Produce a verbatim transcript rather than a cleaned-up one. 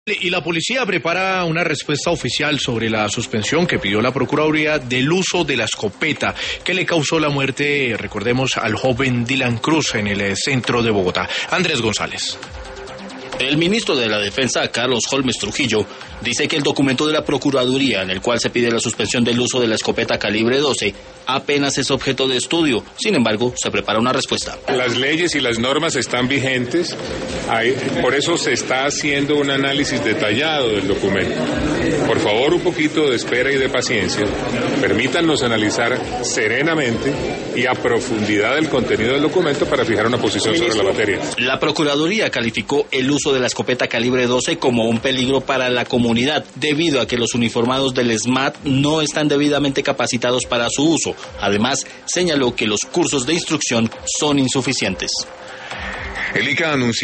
Y la policía prepara una respuesta oficial sobre la suspensión que pidió la Procuraduría del uso de la escopeta que le causó la muerte, recordemos, al joven Dylan Cruz en el centro de Bogotá. Andrés González. El ministro de la Defensa, Carlos Holmes Trujillo, dice que el documento de la Procuraduría en el cual se pide la suspensión del uso de la escopeta calibre doce apenas es objeto de estudio. Sin embargo, se prepara una respuesta. Las leyes y las normas están vigentes, hay, por eso se está haciendo un análisis detallado del documento. Por favor, un poquito de espera y de paciencia. Permítanos analizar serenamente y a profundidad el contenido del documento para fijar una posición sobre la materia. La Procuraduría calificó el uso de la escopeta calibre doce como un peligro para la comunidad, debido a que los uniformados del SMAT no están debidamente capacitados para su uso. Además, señaló que los cursos de instrucción son insuficientes. El I C A anunció